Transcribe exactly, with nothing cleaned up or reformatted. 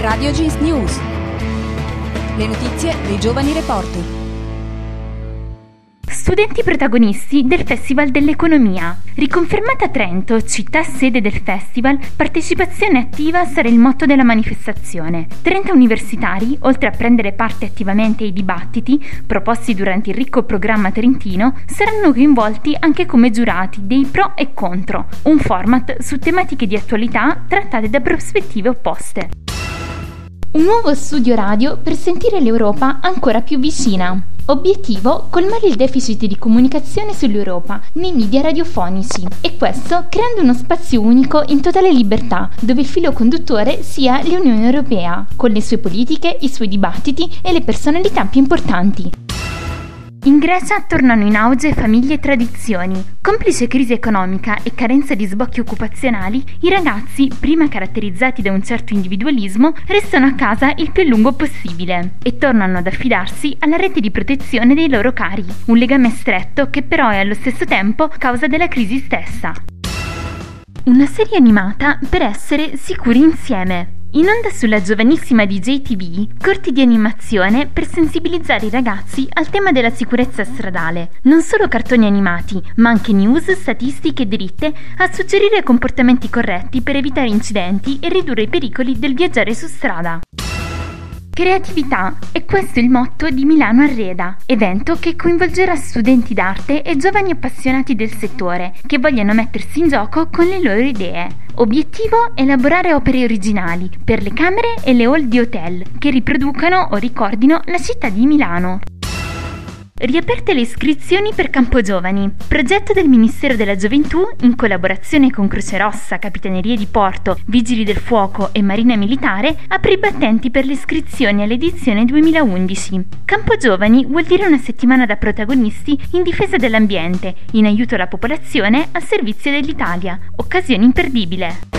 Radio Jeans News. Le notizie dei giovani reporter. Studenti protagonisti del Festival dell'Economia. Riconfermata Trento, città sede del festival, partecipazione attiva sarà il motto della manifestazione. trenta universitari, oltre a prendere parte attivamente ai dibattiti proposti durante il ricco programma trentino, saranno coinvolti anche come giurati dei pro e contro, un format su tematiche di attualità trattate da prospettive opposte. Un nuovo studio radio per sentire l'Europa ancora più vicina. Obiettivo: colmare il deficit di comunicazione sull'Europa nei media radiofonici, e questo creando uno spazio unico in totale libertà, dove il filo conduttore sia l'Unione Europea, con le sue politiche, i suoi dibattiti e le personalità più importanti. In Grecia tornano in auge famiglie e tradizioni. Complice crisi economica e carenza di sbocchi occupazionali, i ragazzi, prima caratterizzati da un certo individualismo, restano a casa il più a lungo possibile e tornano ad affidarsi alla rete di protezione dei loro cari, un legame stretto che però è allo stesso tempo causa della crisi stessa. Una serie animata per essere sicuri insieme. In onda sulla giovanissima D J T V, corti di animazione per sensibilizzare i ragazzi al tema della sicurezza stradale. Non solo cartoni animati, ma anche news, statistiche diritte a suggerire comportamenti corretti per evitare incidenti e ridurre i pericoli del viaggiare su strada. Creatività, e questo è il motto di Milano Arreda, evento che coinvolgerà studenti d'arte e giovani appassionati del settore che vogliono mettersi in gioco con le loro idee. Obiettivo: elaborare opere originali per le camere e le hall di hotel che riproducano o ricordino la città di Milano. Riaperte le iscrizioni per Campogiovani, progetto del Ministero della Gioventù in collaborazione con Croce Rossa, Capitanerie di Porto, Vigili del Fuoco e Marina Militare, apre i battenti per le iscrizioni all'edizione duemilaundici. Campogiovani vuol dire una settimana da protagonisti in difesa dell'ambiente, in aiuto alla popolazione, a servizio dell'Italia. Occasione imperdibile.